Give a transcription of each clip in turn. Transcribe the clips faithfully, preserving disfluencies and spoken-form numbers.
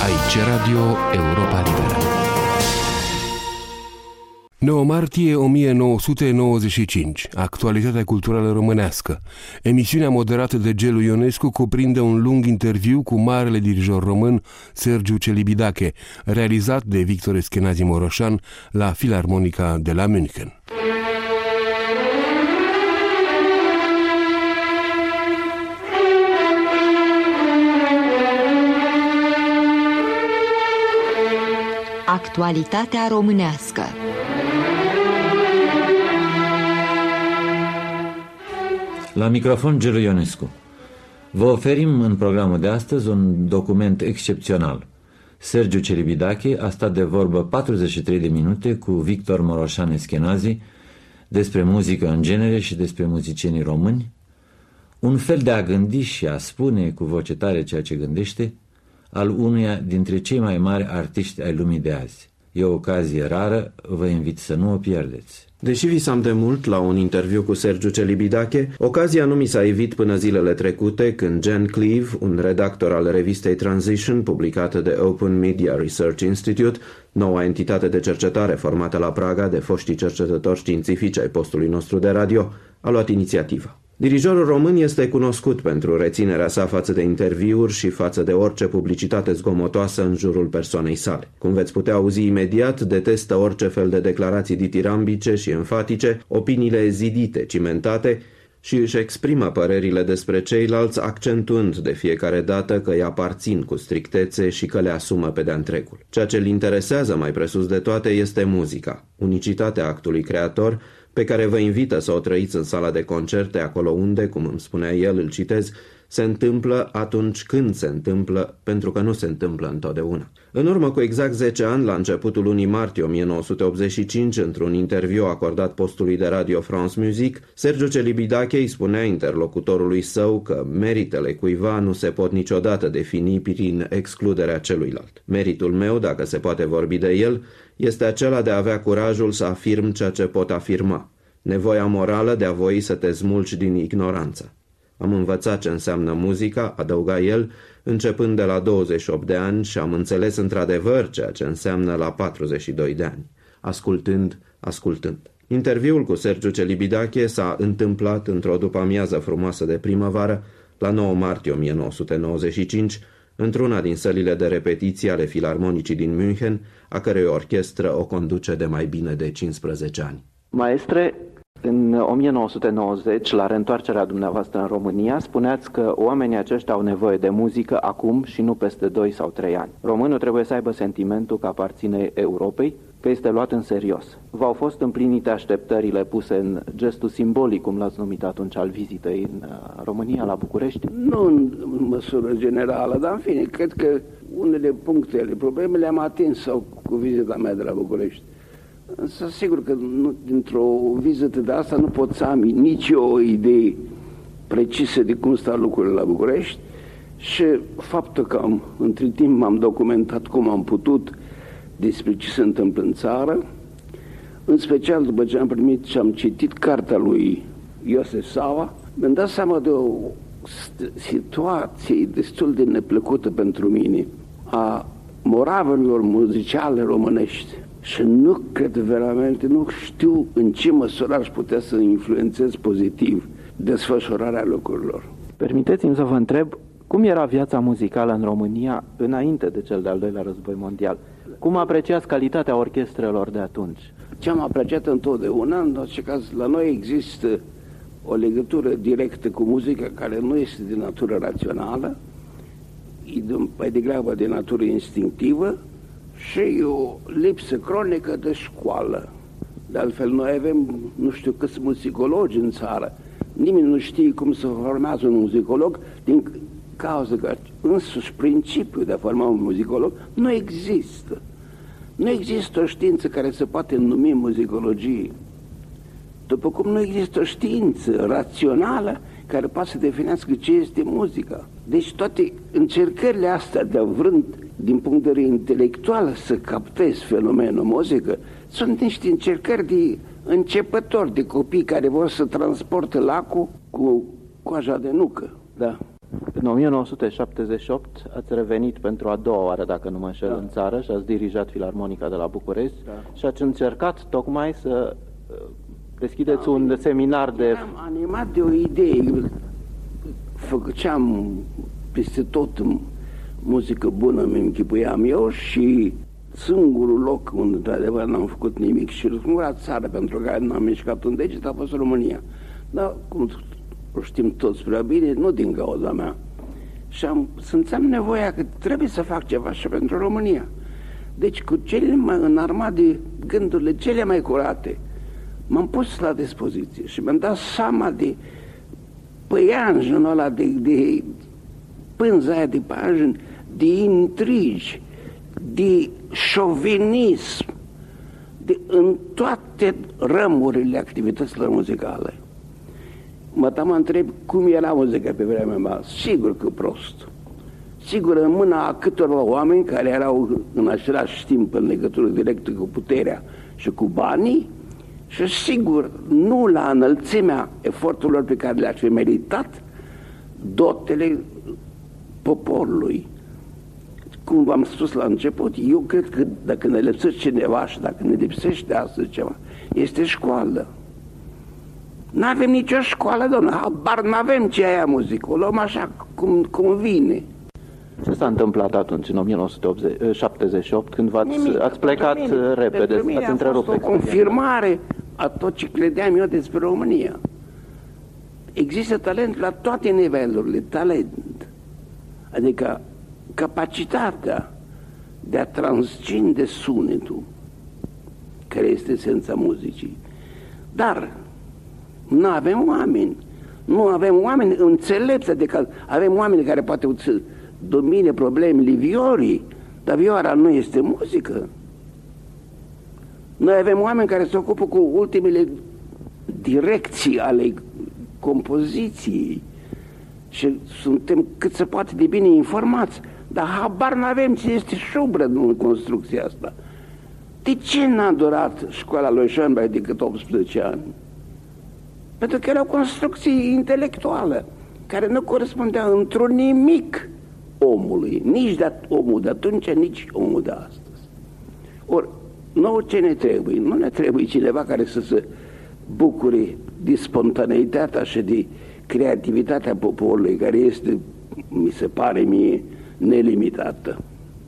Aici Radio Europa Liberă. nouă martie o mie nouă sute nouăzeci și cinci. Actualitatea culturală românească. Emisiunea moderată de Gelu Ionescu cuprinde un lung interviu cu marele dirijor român Sergiu Celibidache, realizat de Victor Eschenazi Moroșan la Filarmonica de la München. Actualitatea românească. La microfon Gelu Ionescu. Vă oferim în programul de astăzi un document excepțional. Sergiu Celibidache a stat de vorbă patruzeci și trei de minute cu Victor Moroșan Eschenazi despre muzică în genere și despre muzicienii români, un fel de a gândi și a spune cu voce tare ceea ce gândește al unuia dintre cei mai mari artiști ai lumii de azi. E o ocazie rară, vă invit să nu o pierdeți. Deși visam de mult la un interviu cu Sergiu Celibidache, ocazia nu mi s-a ivit până zilele trecute, când Jen Cleave, un redactor al revistei Transition, publicată de Open Media Research Institute, noua entitate de cercetare formată la Praga de foștii cercetători științifici ai postului nostru de radio, a luat inițiativa. Dirijorul român este cunoscut pentru reținerea sa față de interviuri și față de orice publicitate zgomotoasă în jurul persoanei sale. Cum veți putea auzi imediat, detestă orice fel de declarații ditirambice și enfatice, opiniile zidite, cimentate, și își exprimă părerile despre ceilalți, accentuând de fiecare dată că îi aparțin cu strictețe și că le asumă pe de-a întregul. Ceea ce îl interesează mai presus de toate este muzica, unicitatea actului creator, pe care vă invită să o trăiți în sala de concerte, acolo unde, cum îmi spunea el, îl citez, se întâmplă atunci când se întâmplă, pentru că nu se întâmplă întotdeauna. În urmă cu exact zece ani, la începutul lunii martie o mie nouă sute optzeci și cinci, într-un interviu acordat postului de radio France Musique, Sergiu Celibidache îi spunea interlocutorului său că meritele cuiva nu se pot niciodată defini prin excluderea celuilalt. Meritul meu, dacă se poate vorbi de el, este acela de a avea curajul să afirm ceea ce pot afirma, nevoia morală de a voi să te smulgi din ignoranță. Am învățat ce înseamnă muzica, adăuga el, începând de la douăzeci și opt de ani, și am înțeles într-adevăr ceea ce înseamnă la patruzeci și doi de ani, ascultând, ascultând. Interviul cu Sergiu Celibidache s-a întâmplat într-o după-amiază frumoasă de primăvară, la nouă martie o mie nouă sute nouăzeci și cinci, într-una din sălile de repetiții ale Filarmonicii din München, a cărei orchestră o conduce de mai bine de cincisprezece ani. Maestre, în o mie nouă sute nouăzeci, la reîntoarcerea dumneavoastră în România, spuneați că oamenii aceștia au nevoie de muzică acum și nu peste doi sau trei ani. Românul trebuie să aibă sentimentul că aparține Europei, că este luat în serios. V-au fost împlinite așteptările puse în gestul simbolic, cum l-ați numit atunci, al vizitei în România, la București? Nu în măsură generală, dar în fine, cred că unele puncte ale problemele am atins sau cu vizita mea de la București. Însă, sigur că nu, dintr-o vizită de asta nu pot să am nici o idee precisă de cum stau lucrurile la București, și faptul că am, între timp m-am documentat cum am putut despre ce se întâmplă în țară, în special după ce am primit și am citit cartea lui Iosef Sava, mi-am dat seama de o situație destul de neplăcută pentru mine a moravelor muzicale românești. Și nu cred veramente, nu știu în ce măsură aș putea să influențez pozitiv desfășurarea lucrurilor. Permiteți-mi să vă întreb, cum era viața muzicală în România înainte de cel de-al doilea război mondial? Cum apreciați calitatea orchestrelor de atunci? Ce am apreciat întotdeauna, în orice caz, la noi există o legătură directă cu muzica care nu este de natură rațională, e mai degrabă de natură instinctivă, și o lipsă cronică de școală. De altfel, noi avem nu știu câți muzicologi în țară. Nimeni nu știe cum să formează un muzicolog, din cauza că însuși principiul de a forma un muzicolog nu există. Nu există o știință care se poate numi muzicologie. După cum nu există o știință rațională care poate să definească ce este muzica. Deci toate încercările astea de a vrând, din punct de vedere intelectual, să captezi fenomenul muzică, sunt niște încercări de începători, de copii care vor să transporte lacul cu coaja de nucă. Da. În o mie nouă sute șaptezeci și opt ați revenit pentru a doua oară, dacă nu mă înșel, da. în țară și ați dirijat Filarmonica de la București, da. și ați încercat tocmai să deschideți da, un seminar de... Am animat de o idee, făceam peste tot muzică bună, mi închipuiam eu, și singurul loc unde într-adevăr n-am făcut nimic și singura țară pentru care n-am mișcat un deget a fost România. Dar, cum o știm toți prea bine, nu din cauza mea. Și am, simțeam nevoia că trebuie să fac ceva și pentru România. Deci cu cele mai înarmate, gândurile cele mai curate, m-am pus la dispoziție și mi-am dat seama de păianjenul ăla, de, de pânza aia de păianjen, de intrigi, de șovinism, de, în toate rămurile activităților muzicale. Mă tam întreb cum era muzica pe vremea mea. Sigur că prost. Sigur, în mâna a câtorva oameni care erau în același timp în legătură directă cu puterea și cu banii, și sigur nu la înălțimea eforturilor pe care le-aș fi meritat dotele poporului. Cum v-am spus la început, eu cred că dacă ne lipsește cineva și dacă ne lipsește astăzi ceva, este școală. N-avem nicio școală, doamne, habar n-avem ce e aia muzică, o luăm așa cum, cum vine. Ce s-a întâmplat atunci, în o mie nouă sute șaptezeci și opt, când v-ați ați plecat mine, repede, ați întrerupt? A fost o confirmare a tot ce credeam eu despre România. Există talent la toate nivelurile, talent. Adică capacitatea de a transcende sunetul, care este esența muzicii. Dar nu avem oameni, nu avem oameni înțelepți, adică avem oameni care poate să domine problemele viorii, dar vioara nu este muzică. Noi avem oameni care se ocupă cu ultimele direcții ale compoziției și suntem cât se poate de bine informați, dar habar n-avem ce este Schubert în construcția asta. De ce n-a durat școala lui Schoenberg decât optsprezece ani? Pentru că era o construcție intelectuală care nu corespundea într-un nimic omului, nici de omul de atunci, nici omul de astăzi. Ori, nouă ce ne trebuie? Nu ne trebuie cineva care să se bucure de spontaneitatea și de creativitatea poporului, care este, mi se pare mie, nelimitată.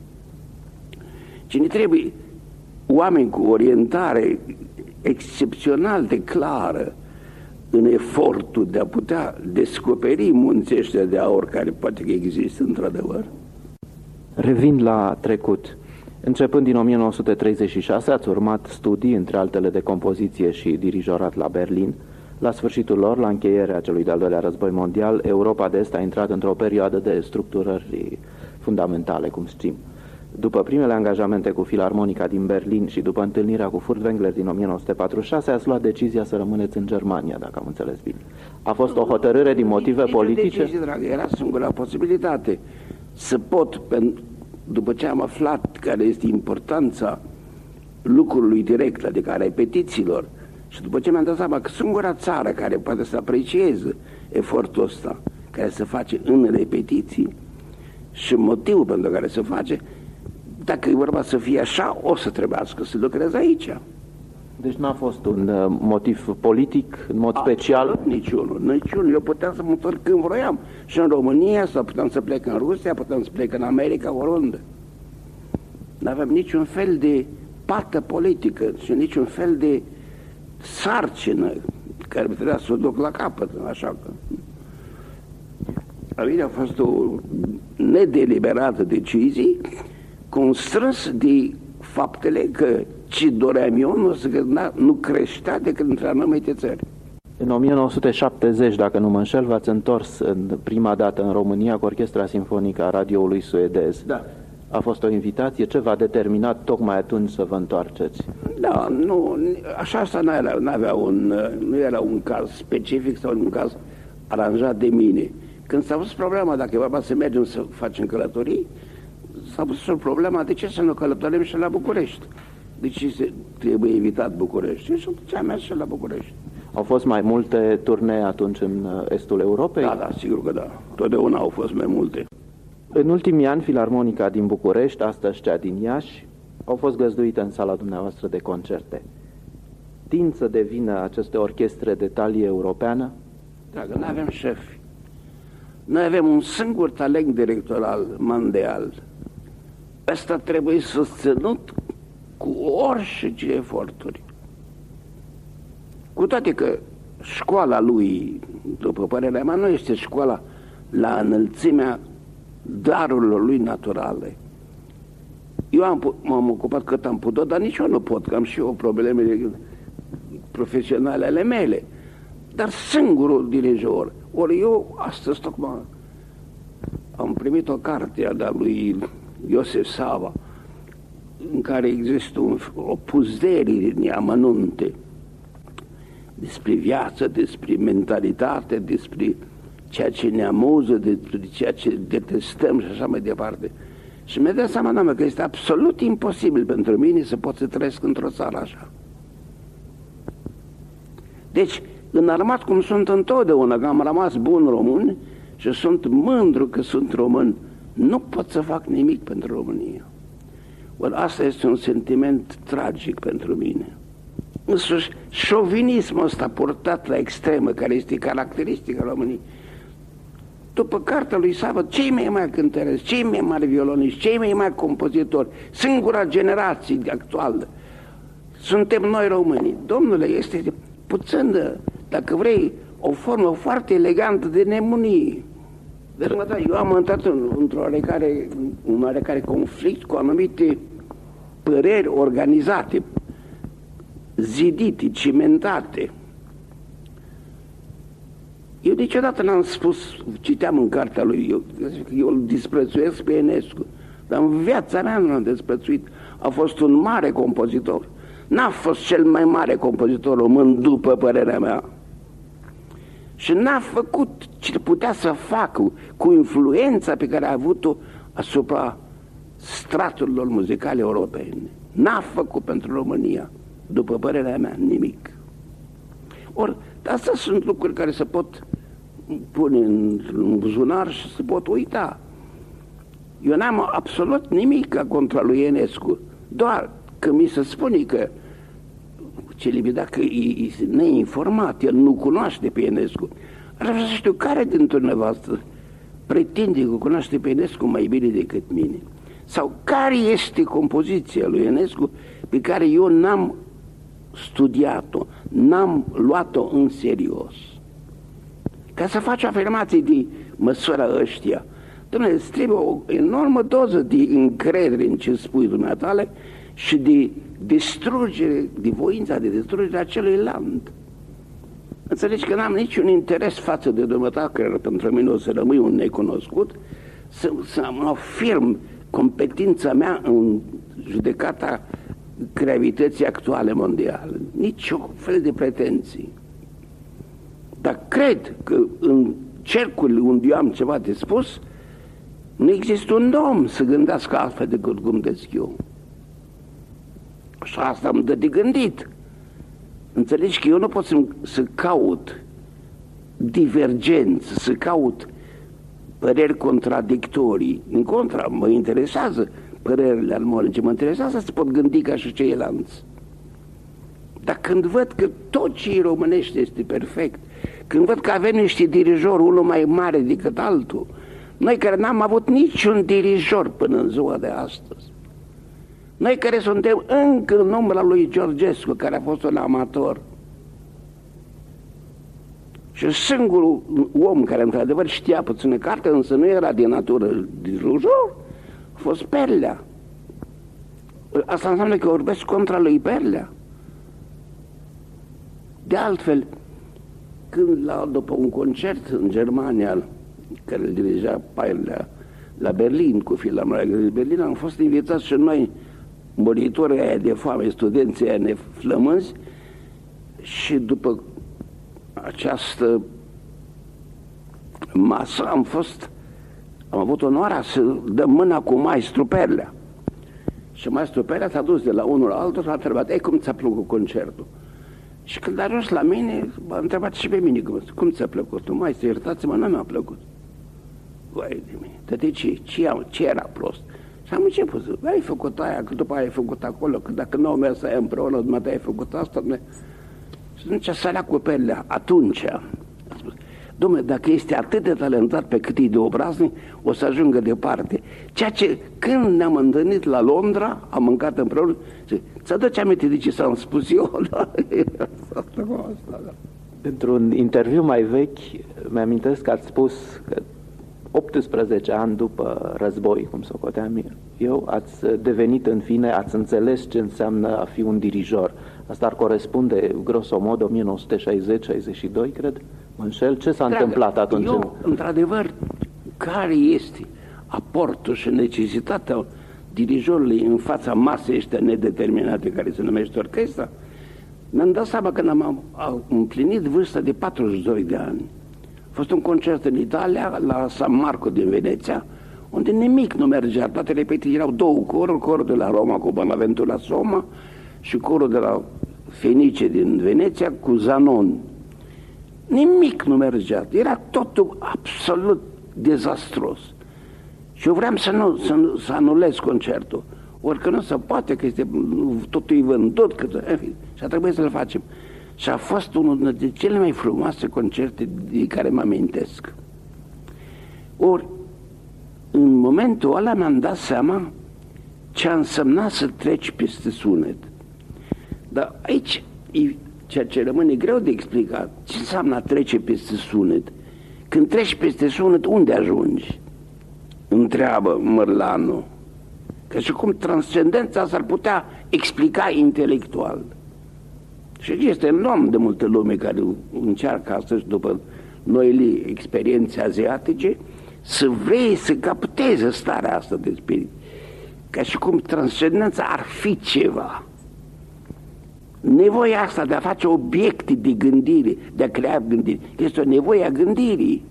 Ci ne trebuie oameni cu orientare excepțional de clară în efortul de a putea descoperi munții ăștia de aur care poate că există într-adevăr. Revin la trecut. Începând din o mie nouă sute treizeci și șase ați urmat studii, între altele de compoziție și dirijorat la Berlin. La sfârșitul lor, la încheierea celui de-al doilea război mondial, Europa de Est a intrat într-o perioadă de structurări fundamentale, cum știm. După primele angajamente cu Filarmonica din Berlin și după întâlnirea cu Furtwängler din o mie nouă sute patruzeci și șase, ați luat decizia să rămâneți în Germania, dacă am înțeles bine. A fost o hotărâre din motive politice? Decizie, dragă, era singura posibilitate să pot, după ce am aflat care este importanța lucrului direct, adică a repetițiilor, și după ce mi-am dat seama că singura țară care poate să aprecieze efortul ăsta, care se face în repetiții, și motivul pentru care se face, dacă e vorba să fie așa, o să trebuiască să lucrez aici. Deci n-a fost un uh, motiv politic, în mod Absolut special? Niciunul, niciunul. Eu puteam să mă întorc când vroiam. Și în România, sau puteam să plec în Rusia, puteam să plec în America, oriunde. N-aveam niciun fel de pată politică și niciun fel de sarcină care trebuia să o duc la capăt, așa că... La mine a fost o nedeliberată decizie, constrâns de faptele că ce doream eu nu, nu creștea decât între anumite țări. În o mie nouă sute șaptezeci, dacă nu mă înșel, v-ați întors în prima dată în România cu Orchestra Sinfonică a radioului suedez. Da. A fost o invitație? Ce v-a determinat tocmai atunci să vă întoarceți? Da, nu, așa asta nu era, n-avea un, nu era un caz specific sau un caz aranjat de mine. Când s-a pus problema, dacă e vorba să mergem să facem călătorii, s-a pus problema de ce să nu călătorim și la București. De ce se trebuie evitat București? Și atunci am mers și la București. Au fost mai multe turnee atunci în estul Europei? Da, da, sigur că da. Totdeauna au fost mai multe. În ultimii ani, Filarmonica din București, astăzi cea din Iași, au fost găzduite în sala dumneavoastră de concerte. Tind să devină aceste orchestre de talie europeană? Dragă, noi avem șefi. Noi avem un singur talent directoral mondial. Ăsta trebuie susținut cu orice eforturi. Cu toate că școala lui, după părerea mea, nu este școala la înălțimea darurilor lui naturale. Eu am, m-am ocupat cât am putut, dar nici eu nu pot, că am și eu probleme profesionale ale mele. Dar singurul dirijor. Ori eu astăzi tocmai am primit o carte de-a lui Iosef Sava, în care există un, o puzderie din amănunte despre viață, despre mentalitate, despre ceea ce ne amuză, despre ceea ce detestăm și așa mai departe. Și mi-a dat seama, doamne, că este absolut imposibil pentru mine să pot să trăiesc într-o țară așa. Deci, înarmat cum sunt întotdeauna, că am rămas bun român și sunt mândru că sunt român, nu pot să fac nimic pentru România. Ori asta este un sentiment tragic pentru mine. Însuși, șovinismul ăsta purtat la extremă, care este caracteristic al României, după cartea lui Sava, cei mai mari cântăreți, cei mai mari violoniști, cei mai mari compozitori, singura generație actuală, suntem noi românii. Domnule, este puțin, dacă vrei, o formă foarte elegantă de nebunie. Deci, mă, da, eu am intrat într-o oarecare, un oarecare conflict cu anumite păreri organizate, zidite, cimentate. Eu niciodată n-am spus, citeam în cartea lui, eu, eu îl disprețuiesc pe Enescu, dar în viața mea nu l-am disprețuit. A fost un mare compozitor. N-a fost cel mai mare compozitor român, după părerea mea. Și n-a făcut ce putea să facă cu influența pe care a avut-o asupra straturilor muzicale europene. N-a făcut pentru România, după părerea mea, nimic. Ori, astea sunt lucruri care se pot pune în, în buzunar și se pot uita. Eu n-am absolut nimic contra lui Enescu, doar că mi se spune că Celibidache e, e neinformat, el nu cunoaște pe Enescu. Aș vrea să știu care dintre dumneavoastră pretinde că cunoaște pe Enescu mai bine decât mine. Sau care este compoziția lui Enescu pe care eu n-am studiat-o, n-am luat-o în serios. Ca să faci afirmații de măsura ăștia, dom'le, îți trebuie o enormă doză de încredere în ce spui dumneatale și de distrugere, de voința de distrugere a celuilalt. Înțelegi că n-am niciun interes față de dumneata, că pentru mine o să rămâi un necunoscut, să, să mă afirm competența mea în judecata gravității actuale mondiale. Nici o fel de pretenții. Dar cred că în cercurile unde eu am ceva de spus, nu există un om să gândească altfel decât cum gândesc eu. Și asta îmi dă de gândit. Înțelegi că eu nu pot să, să caut divergență, să caut păreri contradictorii. În contra, mă interesează părerile armonice, mă interesează să pot gândi ca și ceilalți. Dar când văd că tot ce e românește este perfect, când văd că avem niște dirijori, unul mai mare decât altul, noi care n-am avut niciun dirijor până în ziua de astăzi, noi care suntem încă în umbra lui Georgescu, care a fost un amator, și singurul om care într-adevăr știa puțină carte, însă nu era de natură dirijor, a fost Perlea. Asta înseamnă că vorbesc contra lui Perlea. De altfel, când la, după un concert în Germania, care îl dirigea Perlea, la Berlin, cu Filarmonia de Berlin, am fost invitați și noi, monitorii aia de foame, studenții aia neflămânzi, și după această masă am fost, am avut onoarea să dăm mâna cu maestru Perlea. Și maestru Perlea s-a dus de la unul la altul și a întrebat: ei, cum ți-a plăcut concertul? Și când a ajuns la mine, m-a întrebat și pe mine, cum, cum ți-a plăcut? Nu mai să iertați-mă, nu mi-a plăcut. Vai de mine, dar de ce? Ce, am, ce era prost? Și am început să, ai făcut aia, că după aia ai făcut acolo, că dacă nu au mers aia împreună, dumneata ai făcut asta, ne... Și atunci sărea cu pelea, atunci a spus, dom'le, dacă este atât de talentat pe cât e de obraznic, o să ajungă departe. Ceea ce, când ne-am întâlnit la Londra, am mâncat împreună, zice, ți-aduce aminte de ce s-am spus eu? Da? Asta cu asta, da. Pentru un interviu mai vechi, mi-amintesc că ați spus că optsprezece ani după război, cum socoteam eu, ați devenit în fine, ați înțeles ce înseamnă a fi un dirijor. Asta ar corespunde, grosomod, o mie nouă sute șaizeci șaizeci și doi, cred? Mă înșel? Ce s-a Dragă, întâmplat atunci? Eu, într-adevăr, care este aportul și necesitatea dirijorului în fața masei ăștia nedeterminate care se numește orchestra? Mi-am dat seama că am împlinit vârsta de patruzeci și doi de ani. A fost un concert în Italia, la San Marco din Veneția, unde nimic nu mergea. Toate repetiții erau două coruri, corul de la Roma cu Bonaventura Soma și corul de la Fenice din Veneția cu Zanon. Nimic nu mergea. Era totul absolut dezastros. Și eu vreau să, nu, să, nu, să anulez concertul. Orică nu se poate, că este, totul e vândut, că, și a trebuit să-l facem. Și a fost unul dintre cele mai frumoase concerte de care mă amintesc. Ori, în momentul ăla mi-am dat seama ce a însemnat să treci peste sunet. Dar aici, e ceea ce rămâne greu de explicat, ce înseamnă a trece peste sunet? Când treci peste sunet, unde ajungi? Întreabă Mărlanu. Că și cum transcendența s-ar putea explica intelectual. Și există enorm de multă lume care încearcă astăzi, după noile experiențe aziatice, să vrei să capteze starea asta de spirit. Ca și cum transcendența ar fi ceva. Nevoia asta de a face obiecte de gândire, de a crea gândire, este o nevoie a gândirii.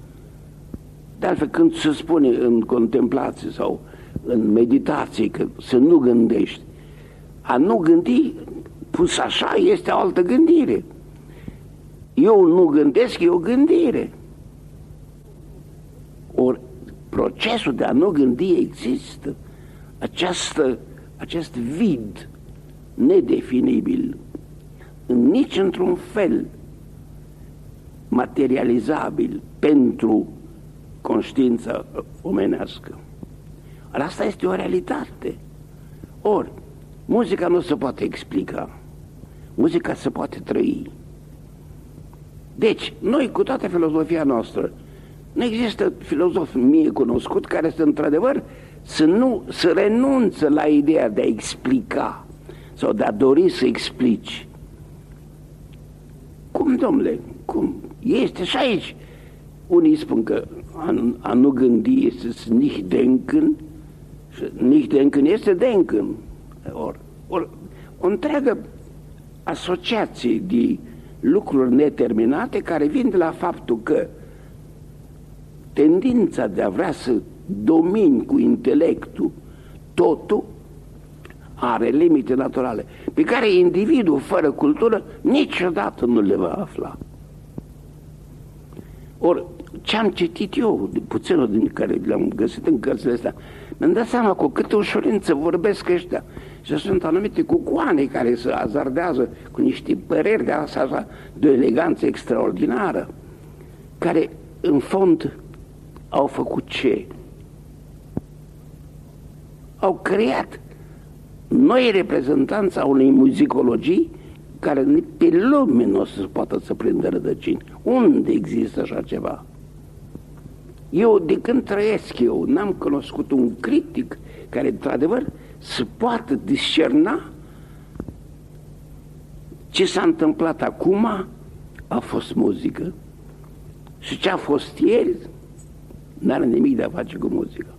De altfel, când se spune în contemplație sau în meditație că să nu gândești, a nu gândi, pus așa, este o altă gândire. Eu nu gândesc, e o gândire. Ori procesul de a nu gândi există. Această, acest vid nedefinibil, nici într-un fel materializabil pentru conștiința omenească. Asta este o realitate. Ori, muzica nu se poate explica. Muzica se poate trăi. Deci, noi cu toată filozofia noastră, nu există filozof mie cunoscut care să într-adevăr să nu să renunță la ideea de a explica sau de a dori să explici. Cum, domnule? Cum? Este și aici. Unii spun că a, a nu gândi este nicht denken și nicht denken este denken. Or, or, o întreagă asociație de lucruri neterminate care vin de la faptul că tendința de a vrea să domini cu intelectul totul are limite naturale, pe care individul fără cultură niciodată nu le va afla. Ori, ce am citit eu, de puținul din care le-am găsit în cărțile astea, mi-am dat seama cu câtă ușurință vorbesc ăștia. Și sunt anumite cucoane care se azardează cu niște păreri de asta, așa, de o eleganță extraordinară, care, în fond, au făcut ce? Au creat noi reprezentanți a unei muzicologii care pe lume nu o să poată să prindă rădăcini. Unde există așa ceva? Eu, de când trăiesc eu, n-am cunoscut un critic care, într-adevăr, să poată discerna ce s-a întâmplat acum a fost muzică și ce a fost ieri n-are nimic de a face cu muzica.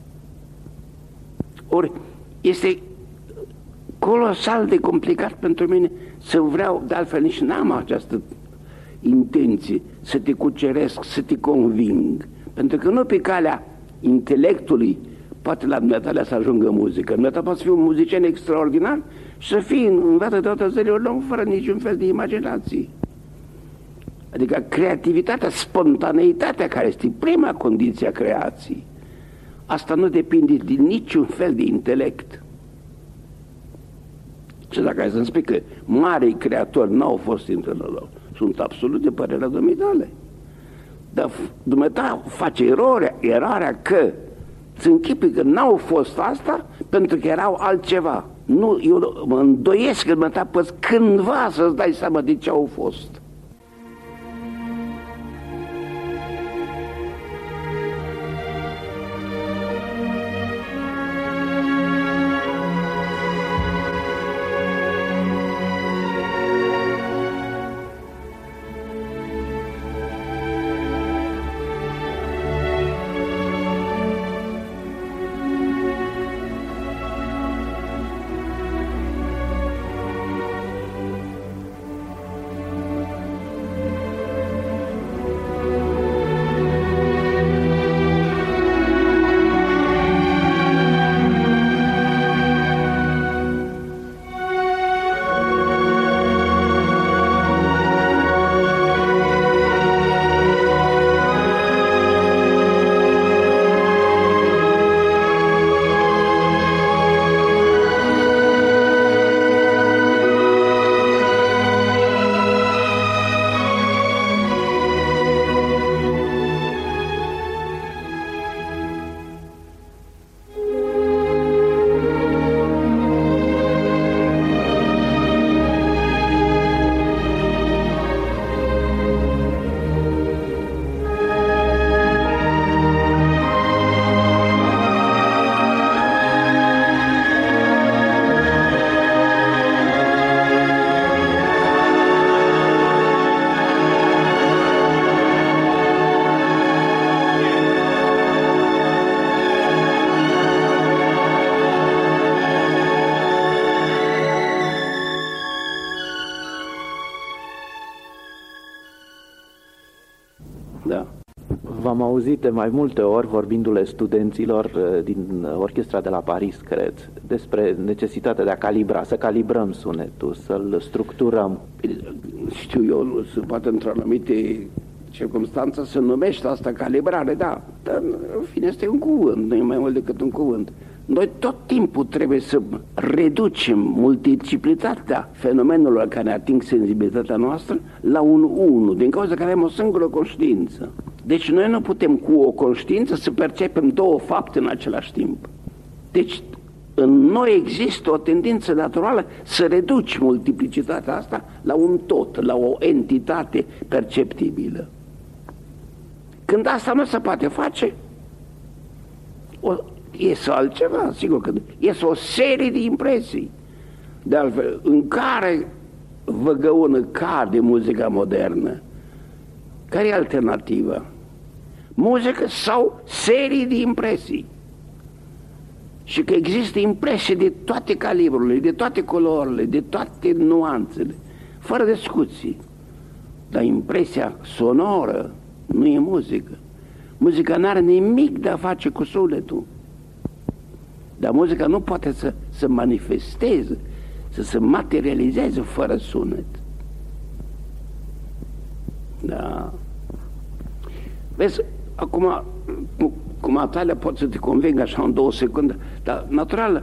Ori este colosal de complicat pentru mine să vreau, de altfel nici n-am această intenție să te cuceresc, să te conving, pentru că nu pe calea intelectului poate la dumneata să ajungă muzică. Dumneata poate să fii un muzician extraordinar și să fii în viața de toată zilele ori om fără niciun fel de imaginație. Adică creativitatea, spontaneitatea, care este prima condiție a creației, asta nu depinde din niciun fel de intelect. Și dacă ai să-mi spui că marii creatori n-au fost intellectuali, sunt absolut de părerea dumitale. Dar dumneata face eroarea, erarea că îți închipui că n-au fost asta pentru că erau altceva. Nu, eu mă îndoiesc că dumneata poți cândva să-ți dai seama de ce au fost. Da. V-am auzit de mai multe ori vorbindu-le studenților din orchestra de la Paris, cred, despre necesitatea de a calibra, să calibrăm sunetul, să-l structurăm. Știu eu, se poate într-o anumite circunstanță se numește asta calibrare, da, dar în fine este un cuvânt, nu e mai mult decât un cuvânt. Noi tot timpul trebuie să reducem multiplicitatea fenomenelor care ating sensibilitatea noastră la un unu, din cauza că avem o singură conștiință. Deci noi nu putem cu o conștiință să percepem două fapte în același timp. Deci în noi există o tendință naturală să reduci multiplicitatea asta la un tot, la o entitate perceptibilă. Când asta nu se poate face, o, iese altceva, sigur că iese o serie de impresii, de altfel, în care văgăună cade muzica modernă. Care e alternativa? Muzică sau serii de impresii. Și că există impresii de toate calibrurile, de toate culorile, de toate nuanțele, fără discuții. Dar impresia sonoră nu e muzică. Muzica n-are nimic de a face cu sunetul. Dar muzica nu poate să se manifesteze, să se materializeze fără sunet. Da. Vezi, acum, cu, cu Natalia pot să te conving așa în două secunde, dar natural,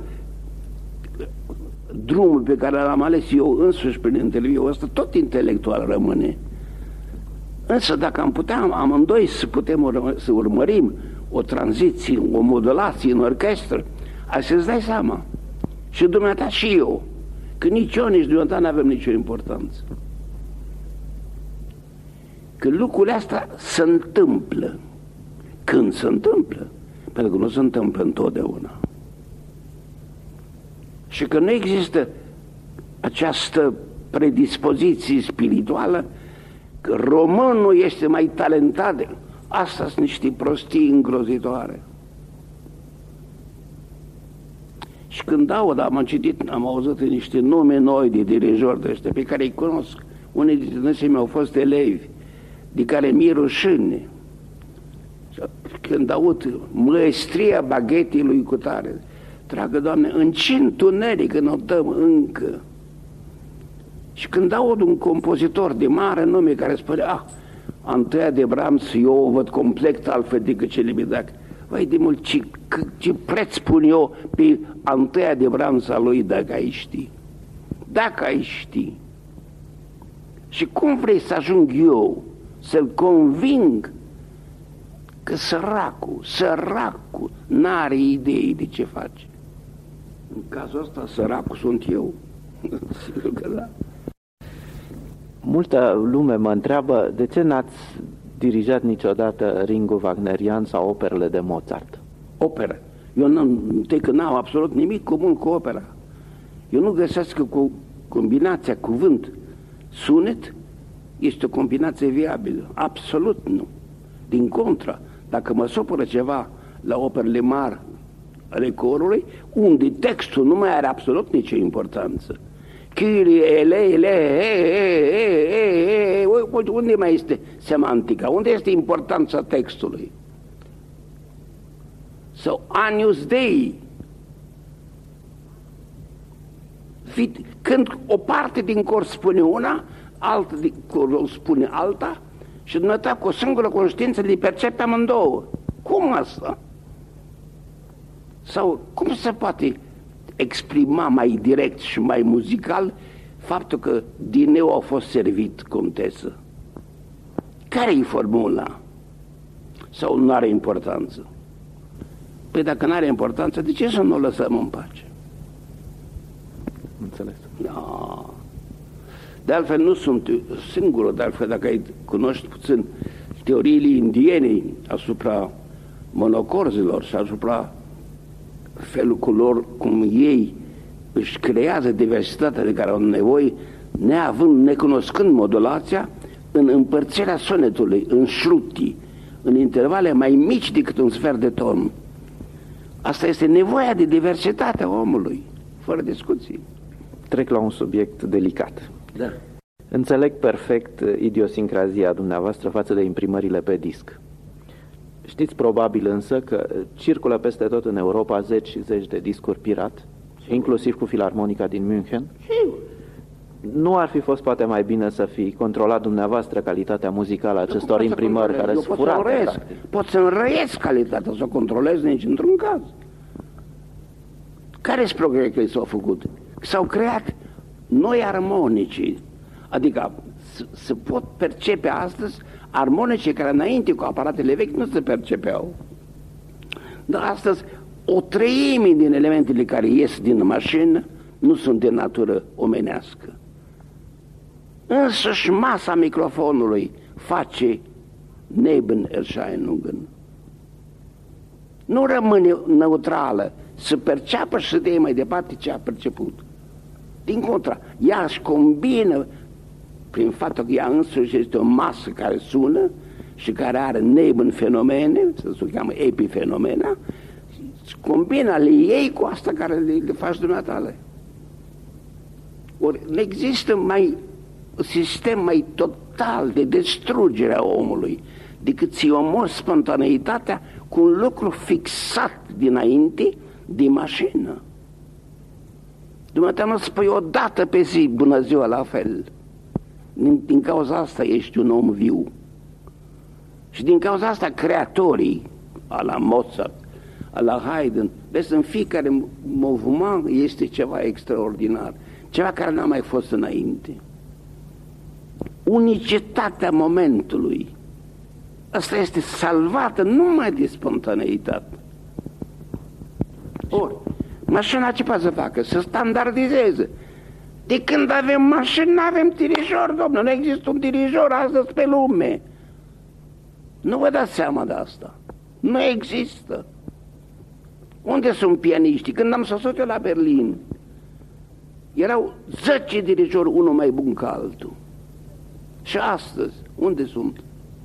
drumul pe care l-am ales eu însuși prin interviul ăsta, tot intelectual rămâne. Însă dacă am putea amândoi să putem urmă, să urmărim o tranziție, o modulație în orchestră, ai să-ți dai seama, și dumneata și eu, că nici eu, nici dumneata nu avem nicio importanță. Că lucrurile astea se întâmplă. Când se întâmplă? Pentru că nu se întâmplă întotdeauna. Și că nu există această predispoziție spirituală că românul este mai talentat. Asta sunt niște prostii îngrozitoare. Și când aud, am citit, am auzit niște nume noi de dirijori de ăștia, pe care îi cunosc. Unii dintre ei mi-au fost elevi, de care mi-e rușine. când aud măestria baghetii lui cutare, dragă Doamne, în ce întuneric notăm încă. Și când aud un compozitor de mare nume care spune, ah, Antoia de Brahms, eu o văd complet altfel decât Celibidache. Vai de mult, ce, ce preț pun eu pe Antoia de Brahms a lui dacă ai ști. Dacă ai ști. Și cum vrei să ajung eu să-l conving că săracul, săracul n-are idei de ce face. În cazul ăsta săracul sunt eu. Sigur că da. Multă lume mă întreabă de ce n-ați dirijat niciodată ringul wagnerian sau operele de Mozart. Opera. Eu n-am, că n-am absolut nimic comun cu opera. Eu nu găsesc că cu combinația cuvânt-sunet este o combinație viabilă. Absolut nu. Din contră, dacă mă supără ceva la operele mari ale corului, unde textul nu mai are absolut nicio importanță. Kyrie, ele, ele, unde mai este semantica? Unde este importanța textului? Sau Agnus Dei. Când o parte din cor spune una, altă din cor spune alta, și dumneata cu o singură conștiință le percepe amândouă. Cum asta? Sau cum se poate exprima mai direct și mai muzical faptul că Dineu a fost servit contesă? Care-i formula? Sau nu are importanță? Păi dacă nu are importanță, de ce să nu o lăsăm în pace? Înțeles. Da. De altfel nu sunt singurul, de altfel dacă ai cunoști puțin teoriile indiene asupra monocorzilor și asupra felul cu lor, cum ei își creează diversitatea de care au nevoie, neavând, necunoscând modulația, în împărțirea sonetului, în șrutii, în intervale mai mici decât un sfert de ton. Asta este nevoia de diversitate a omului, fără discuții. Trec la un subiect delicat. Da. Înțeleg perfect idiosincrazia dumneavoastră față de imprimările pe disc. Știți probabil însă că circulă peste tot în Europa zeci și zeci de discuri pirat, inclusiv cu Filarmonica din München. Nu ar fi fost poate mai bine să fi controlat dumneavoastră calitatea muzicală a acestor imprimări care sunt furate? Pot să înrăiesc calitatea, să o controlez nici într-un caz. Care sunt progresele s-au făcut? S-au creat noi armonici, adică se pot percepe astăzi armonice care înainte cu aparatele vechi nu se percepeau. Dar astăzi o treime din elementele care ies din mașină nu sunt de natură omenească. Însăși masa microfonului face Nebenerscheinungen. Nu rămâne neutrală, să perceapă și să dea mai departe ce a perceput. Din contra, ea își combină, prin faptul că ea însuși este o masă care sună și care are nebenfenomene, se cheamă epifenomena, și combină ale ei cu asta care le, le faci dumneatale. Ori nu există mai un sistem mai total de destrugere a omului decât ți omori spontaneitatea cu un lucru fixat dinainte de mașină. Dumneata nu spui o dată pe zi bună ziua la fel. Din, din cauza asta ești un om viu. Și din cauza asta creatorii, a la Mozart, a la Haydn, vezi, în fiecare moviment este ceva extraordinar, ceva care n-a mai fost înainte. Unicitatea momentului, asta este salvată numai de spontaneitate. Ori, mașina ce poate să facă? Să standardizeze. De când avem mașini, nu avem dirijor, domnule, nu există un dirijor astăzi pe lume. Nu vă dați seama de asta. Nu există. Unde sunt pianiștii? Când am sosit eu la Berlin, erau zece dirijori, unul mai bun ca altul. Și astăzi, unde sunt?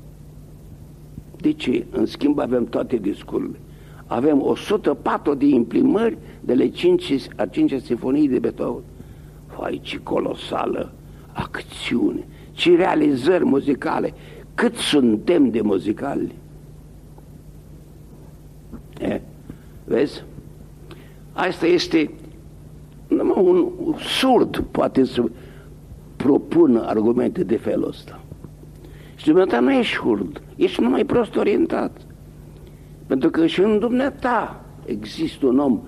De ce? În schimb avem toate discurile. Avem o sută patru de imprimări de le cinci, a cincea sinfonii de Beethoven. Vai, ce colosală acțiune, ce realizări muzicale, cât suntem de muzicali. E, vezi? Asta este, numai un surd poate să propună argumente de felul ăsta. Și dumneata nu ești surd, ești numai prost orientat. Pentru că și în dumneata există un om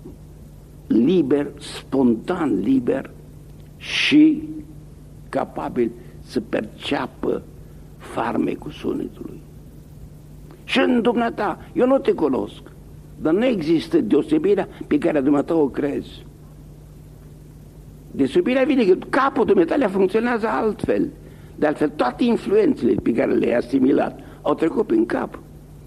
liber, spontan liber și capabil să perceapă farmecul sunetului. Și în dumneata, eu nu te cunosc, dar nu există deosebirea pe care dumneata o crezi. Deosebirea vine că capul dumneata funcționează altfel. De altfel, toate influențele pe care le-ai asimilat au trecut prin cap.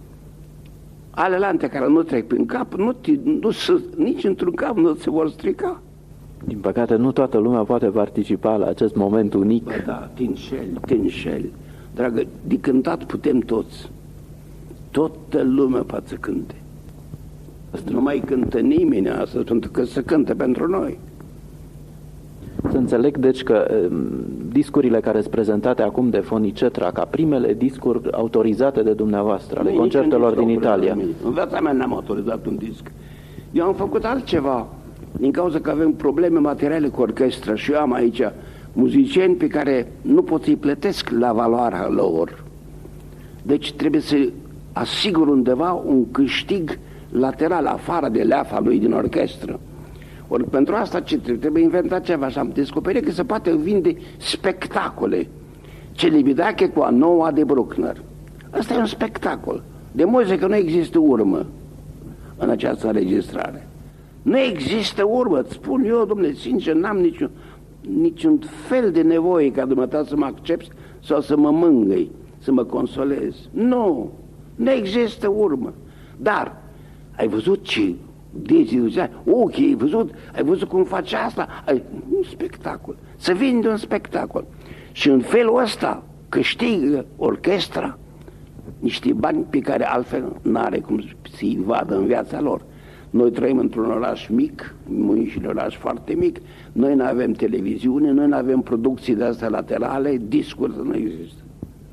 Alelante care nu trec prin cap, nu, nu, nici într-un cap nu se vor strica. Din păcate, nu toată lumea poate participa la acest moment unic. Bă, da, te înșeli, te înșeli. Dragă, de cântat putem toți. Toată lumea poate să cânte. Asta nu mai cântă nimeni astăzi, pentru că se cântă pentru noi. Să înțeleg, deci, că um, discurile care sunt prezentate acum de Fonicetra, ca primele discuri autorizate de dumneavoastră, ale concertelor din Italia. În viața mea n-am autorizat un disc. Eu am făcut altceva, din cauza că avem probleme materiale cu orchestra și eu am aici muzicieni pe care nu pot să-i plătesc la valoarea lor. Deci trebuie să asigur undeva un câștig lateral, afară de leafa lui din orchestră. Ori pentru asta ce trebuie? Trebuie inventat ceva și am descoperit că se poate vinde spectacole. Celibidache cu a noua de Bruckner. Asta e un spectacol. De muzică nu există urmă în această înregistrare. Nu există urmă, îți spun eu, domnule, sincer, n-am niciun, niciun fel de nevoie ca dumneata să mă accepți sau să mă mângâi, să mă consolez. Nu, nu există urmă. Dar, ai văzut ce deci zicea, ok, ai văzut, ai văzut cum face asta? Ai, un spectacol, să vinde un spectacol. Și în felul ăsta câștigă orchestra niște bani pe care altfel n-are cum să-i vadă în viața lor. Noi trăim într-un oraș mic, și un oraș foarte mic, noi nu avem televiziune, noi nu avem producții de astea laterale, discuri nu există.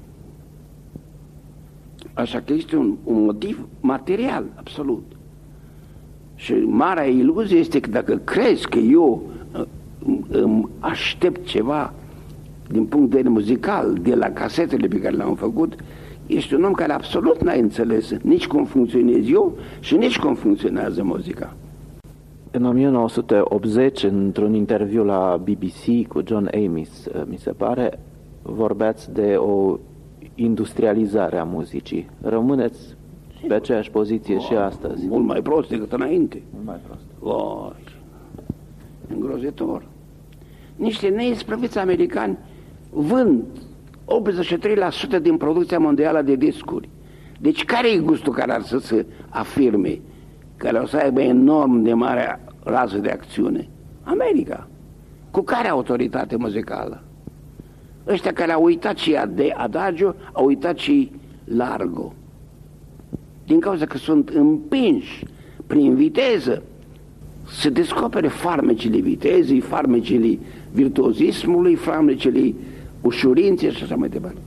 Așa că este un, un motiv material, absolut. Și marea iluzie este că dacă crezi că eu îmi aștept ceva din punct de vedere muzical de la casetele pe care le-am făcut, ești un om care absolut n-ai înțeles nici cum funcționez eu și nici cum funcționează muzica. În o mie nouă sute optzeci, într-un interviu la B B C cu John Amis, mi se pare, vorbeați de o industrializare a muzicii. Rămâneți pe aceeași poziție oh, și astăzi? Mult mai prost decât înainte. Mult mai prost. Oh, îngrozitor. Niște neisprăviți americani vând optzeci și trei la sută din producția mondială de discuri. Deci care e gustul care ar să se afirme, care o să aibă enorm de mare rază de acțiune? America. Cu care autoritate muzicală? Ăștia care au uitat și de Adagio, au uitat și Largo. Din cauza că sunt împinși prin viteză să descopere farmecele vitezei, farmecele virtuozismului, farmecele ușurinței și așa mai departe.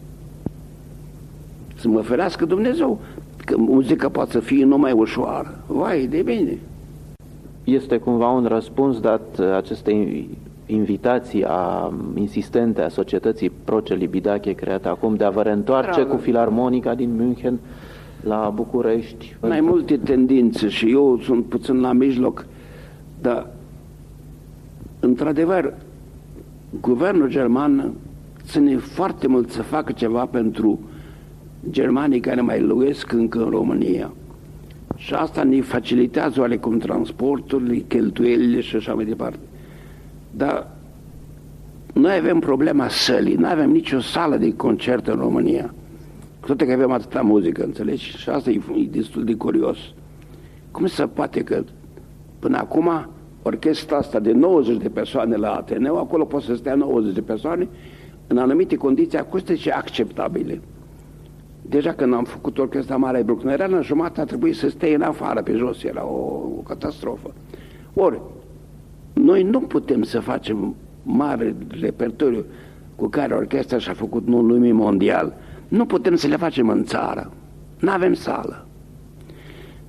Să mă ferească Dumnezeu că muzica poate să fie numai ușoară. Vai, de bine! Este cumva un răspuns dat acestei invitații a, insistente a societății Pro-Celibidache creată acum de a vă reîntoarce Dragă. cu filarmonica din München la București? Mai multe tendințe și eu sunt puțin la mijloc, dar într-adevăr guvernul german ține foarte mult să facă ceva pentru germanii care mai locuiesc încă în România. Și asta ne facilitează oarecum transporturile, cheltuielile și așa mai departe. Dar noi avem problema sălii, nu avem nicio sală de concert în România. Cu toate că avem atâta muzică, înțelegi? Și asta e, e destul de curios. Cum se poate că până acum orchestra asta de nouăzeci de persoane la Ateneu, acolo pot să stea nouăzeci de persoane în anumite condiții acustice acceptabile. Deja când am făcut orchestra mare bruckneriană, jumătate a trebuit să stea în afară, pe jos, era o, o catastrofă. Ori, noi nu putem să facem mare repertoriu cu care orchestra și-a făcut un lume mondial. Nu putem să le facem în țară. Nu avem sală.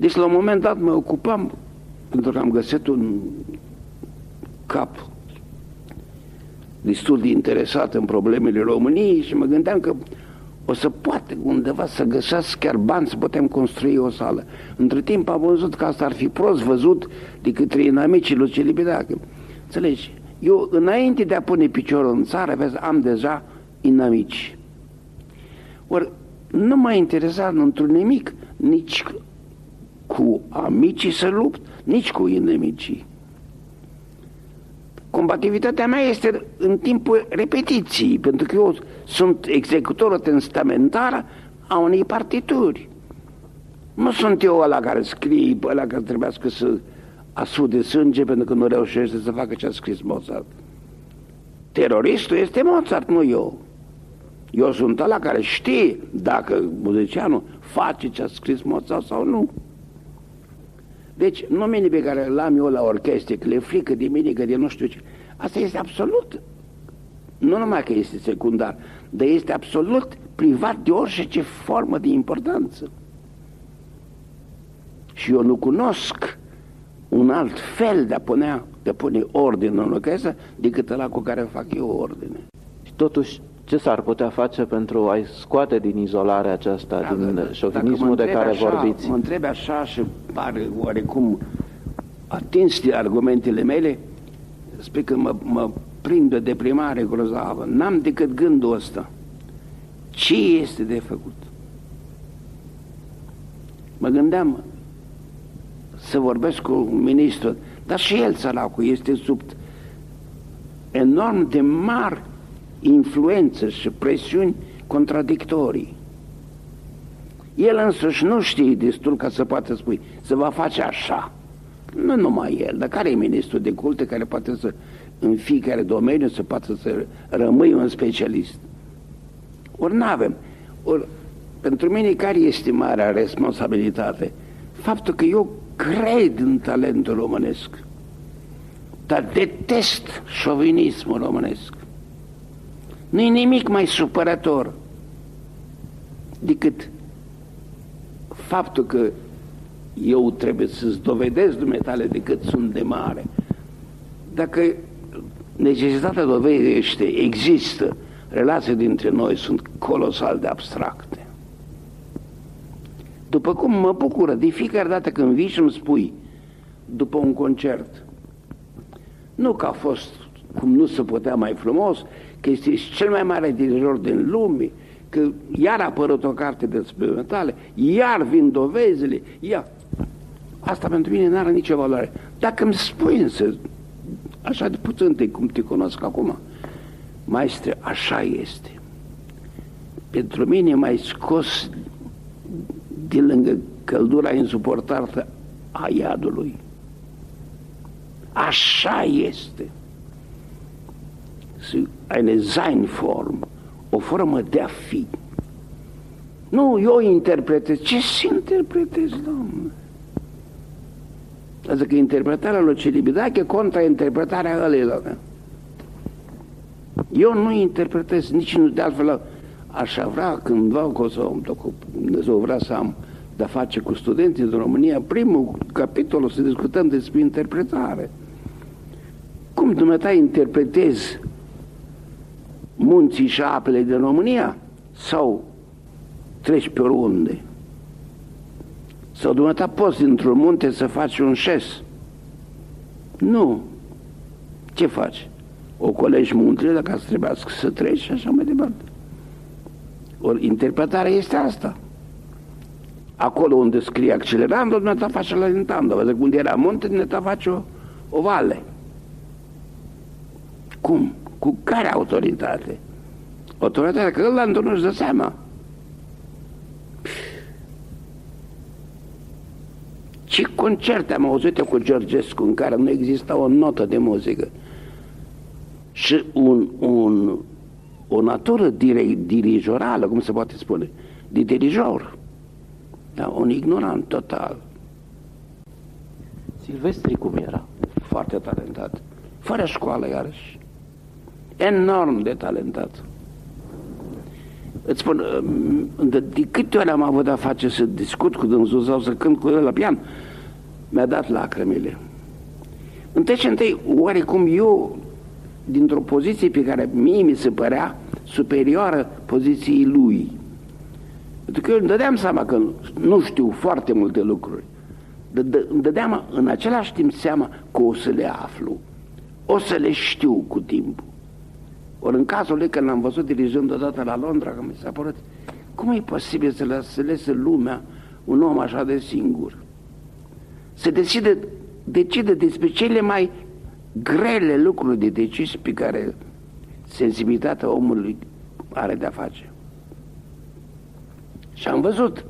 Deci la un moment dat mă ocupam, pentru că am găsit un cap destul de interesat în problemele României și mă gândeam că o să poate undeva să găsesc chiar bani să putem construi o sală. Între timp am văzut că asta ar fi prost văzut de către inamicii lui Celibidache. Înțelegi? Eu, înainte de a pune piciorul în țară, vezi, am deja inamici. Ori nu m-a interesat într-un nimic, nici cu amicii să lupt, nici cu inimicii. Combativitatea mea este în timpul repetiției, pentru că eu sunt executorul testamentar a unei partituri. Nu sunt eu ăla care scrie, ăla care trebuiască să asude sânge pentru că nu reușește să facă ce a scris Mozart. Teroristul este Mozart, nu eu. Eu sunt ăla care știe dacă muzicianul face ce a scris Mozart sau nu. Deci numele pe care l-am eu la orchestre, că le frică de mine, că de nu știu ce, asta este absolut, nu numai că este secundar, dar este absolut privat de orice formă de importanță. Și eu nu cunosc un alt fel de a pune, de a pune ordine în orchestră decât ăla cu care fac eu ordine. Și totuși, ce s-ar putea face pentru a-i scoate din izolarea aceasta, da, din da, șovinismul de care așa, vorbiți? Mă întreb așa și pare oarecum atins de argumentele mele, spune că mă, mă prind de deprimare grozavă. N-am decât gândul ăsta. Ce este de făcut? Mă gândeam să vorbesc cu ministrul, dar și el, săracul, este sub enorm de mari influențe și presiuni contradictorii. El însuși nu știe destul ca să poată spui, se va face așa. Nu numai el, dar care e ministrul de culte care poate să, în fiecare domeniu, să poată să rămâi un specialist? Ori n-avem. Ori, pentru mine, care este marea responsabilitate? Faptul că eu cred în talentul românesc, dar detest șovinismul românesc. Nu-i nimic mai supărător decât faptul că eu trebuie să-ți dovedesc dumneatale de cât sunt de mare. Dacă necesitatea dovedește, există, relații dintre noi sunt colosal de abstracte. După cum mă bucură de fiecare dată când vii și îmi spui, după un concert, nu că a fost cum nu se putea mai frumos, că este cel mai mare dirijor din lume, că iar a apărut o carte despre metale, iar vin dovezile, iar. Asta pentru mine n-are nicio valoare. Dacă îmi spui însă, așa de puțin de cum te cunosc acum, maestre, așa este. Pentru mine m-ai scos de lângă căldura insuportabilă a iadului. Așa este. Eine Seinform, o formă de a fi. Nu, eu interpretez. Ce să interpretez, Doamne? Adică interpretarea lui Celibidache contra interpretarea ăleilor. Eu nu interpretez, nici nu de altfel așa vrea cândva, că o să, Dumnezeu vrea să am de-a face cu studenții din România, primul capitol o să discutăm despre interpretare. Cum dumneata interpretezi munții și apele din România sau treci pe oriunde? Sau dumneata poți dintr-un munte să faci un șes? Nu. Ce faci? O colegi muntele dacă îți trebuiască să treci și așa mai departe. Ori interpretarea este asta. Acolo unde scrie accelerando, dumneata face ralentando. Văză unde era munte, dumneata face o, o vale. Cum? Cu care autoritate? Autoritatea că ăla nu-și dă seama. Ce concerte am auzit eu cu Georgescu în care nu exista o notă de muzică și un, un, o natură dire, dirijorală, cum se poate spune, de dirijor, da, un ignorant total. Silvestri cum era? Foarte talentat, fără școală iarăși, enorm de talentat. Îți spun, de, de câte ori am avut a face să discut cu dânsul sau să cânt cu el la pian, mi-a dat lacrimile. Întâi și întâi, oarecum eu, dintr-o poziție pe care mie mi se părea superioară poziției lui. Pentru că eu îmi dădeam seama că nu știu foarte multe lucruri. Îmi dădeam în același timp seama că o să le aflu, o să le știu cu timpul. Ori în cazul lui, când l-am văzut dirijând odată la Londra, că mi s-a părut, cum e posibil să lase, lese lumea un om așa de singur? Se decide, decide despre cele mai grele lucruri de decis pe care sensibilitatea omului are de-a face. Și am văzut,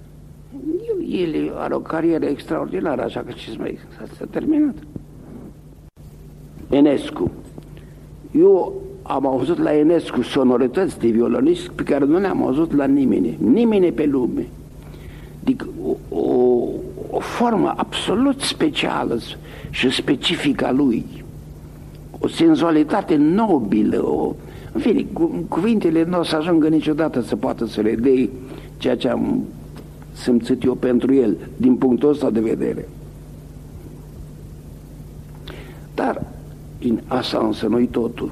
el are o carieră extraordinară, așa că ce mai s-a terminat. Enescu. Eu am auzit la Enescu sonorități de violonist pe care nu le-am auzit la nimeni, nimeni pe lume. Adică o, o, o formă absolut specială și specifică a lui, o senzualitate nobilă, o, în fine, cu, cuvintele nu o să ajungă niciodată să poată să le dea ceea ce am simțit eu pentru el, din punctul ăsta de vedere. Dar, din asta însă nu-i totul.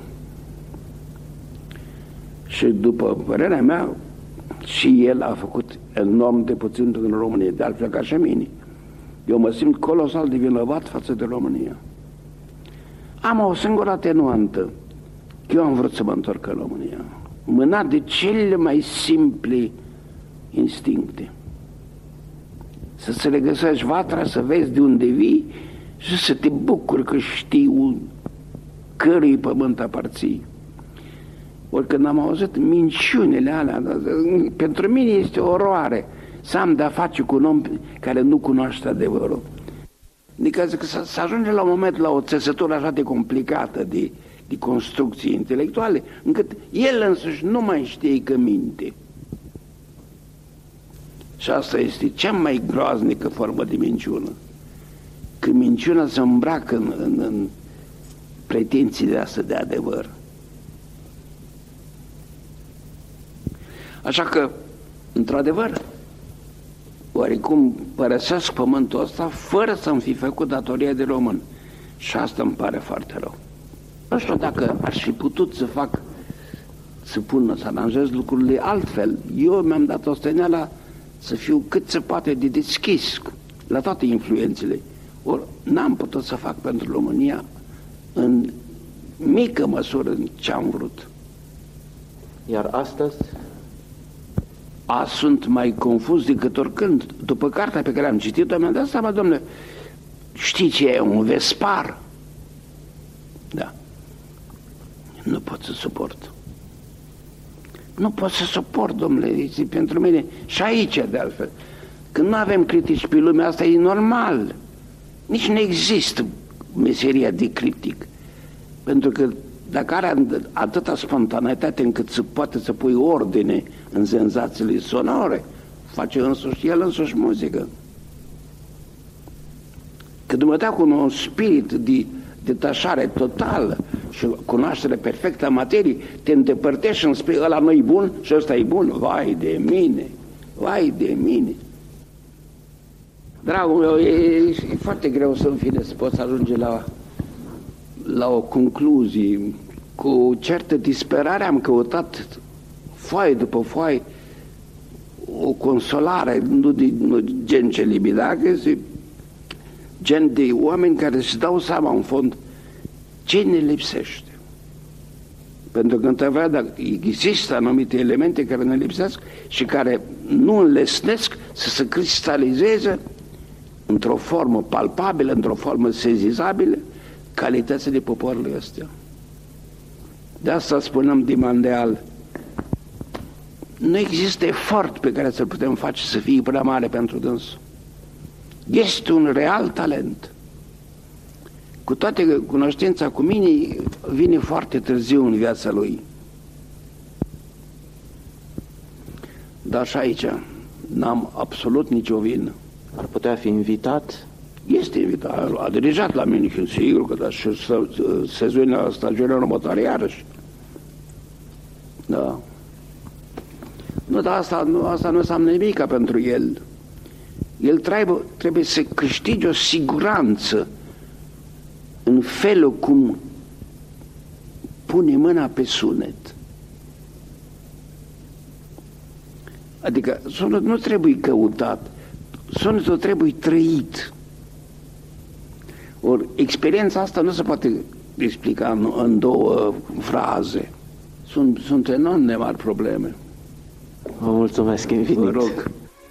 Și după părerea mea, și el a făcut enorm de puțin în România, de altfel ca și mine. Eu mă simt colosal de vinovat față de România. Am o singură atenuantă, că eu am vrut să mă întorc în România, mânat de cele mai simple instincte. Să se regăsești vatra, să vezi de unde vii și să te bucuri că știi un cărui pământ aparții. Ori când am auzit minciunile alea, pentru mine este o oroare să am de-a face cu un om care nu cunoaște adevărul. Adică să ajunge la un moment la o țesătură așa de complicată de, de construcții intelectuale, încât el însuși nu mai știe că minte. Și asta este cea mai groaznică formă de minciună. Că minciuna se îmbracă în, în, în pretențiile astea de adevăr. Așa că, într-adevăr, oarecum părăsesc pământul ăsta fără să-mi fi făcut datoria de român. Și asta îmi pare foarte rău. Nu știu dacă aș fi putut să fac, să pun, să aranjez lucrurile altfel. Eu mi-am dat osteneala să fiu cât se poate de deschis la toate influențele. Ori n-am putut să fac pentru România în mică măsură ce am vrut. Iar astăzi? A, sunt mai confuz decât oricând. După cartea pe care am citit-o, mi-am dat seama, domnule, știi ce e un vespar? Da. Nu pot să suport. Nu pot să suport, domnule, este pentru mine și aici, de altfel. Când nu avem critici pe lumea asta, e normal. Nici nu există meseria de critic. Pentru că dacă are atâta spontaneitate încât să poate să pui ordine în senzațiile sonore, face însuși el însuși muzică. Că dumneata cu un spirit de detașare totală și cunoaștere perfectă a materiei, te îndepărtești și îmi spui, ăla nu-i bun și ăsta e bun. Vai de mine, vai de mine. Dragul meu, e, e foarte greu să în fine să poți ajunge la, la o concluzie. Cu certă disperare am căutat foaie după foaie o consolare, nu de nu gen ce libidache, gen de oameni care își dau seama în fond ce ne lipsește. Pentru că într-adevăr există anumite elemente care ne lipsesc și care nu înlesnesc să se cristalizeze într-o formă palpabilă, într-o formă sezizabilă, calitățile poporului ăsta. De asta spunem din Mandeal, nu există efort pe care să-l putem face să fie prea mare pentru dânsul. Este un real talent. Cu toate că cunoștința cu mine vine foarte târziu în viața lui. Dar și aici n-am absolut nicio vină. Ar putea fi invitat? Este invitat, a dirijat la München, sigur că da, și sezonul stagiunea următoare iarăși. Da. Nu, dar asta nu, asta nu înseamnă nimic pentru el. El trebuie, trebuie să câștige o siguranță în felul cum pune mâna pe sunet. Adică sunetul nu trebuie căutat, sunetul trebuie trăit. Ori experiența asta nu se poate explica în, în două fraze. Sunt, sunt enorm de mari probleme. Vă mulțumesc infinit. Vă rog.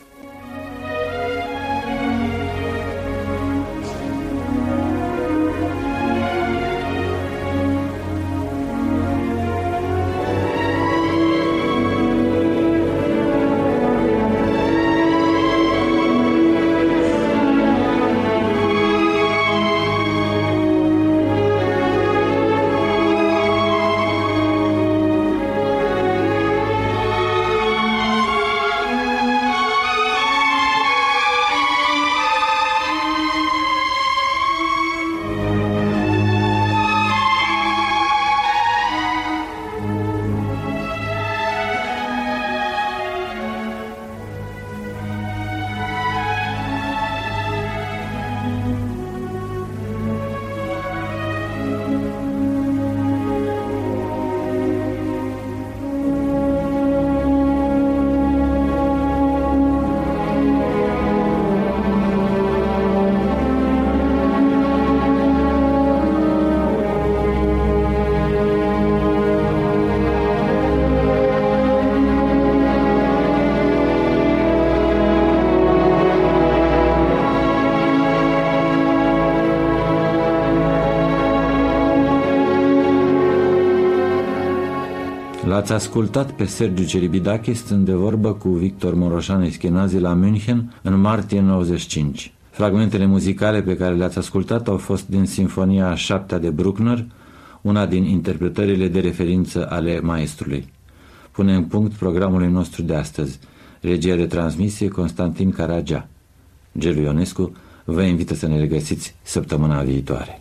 L-ați ascultat pe Sergiu Celibidache stând de vorbă cu Victor Moroșan Eschenazi la München în martie nouăzeci și cinci. Fragmentele muzicale pe care le-ați ascultat au fost din Sinfonia a șaptea de Bruckner, una din interpretările de referință ale maestrului. Pune în punct programului nostru de astăzi. Regia de transmisie Constantin Caragea. Gelu Ionescu vă invită să ne regăsiți săptămâna viitoare.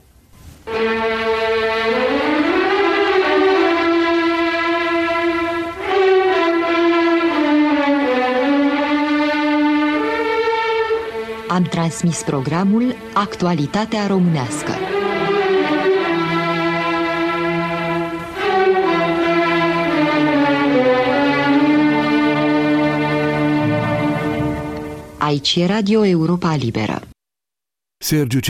Am transmis programul Actualitatea Românească. Aici e Radio Europa Liberă. Sergiu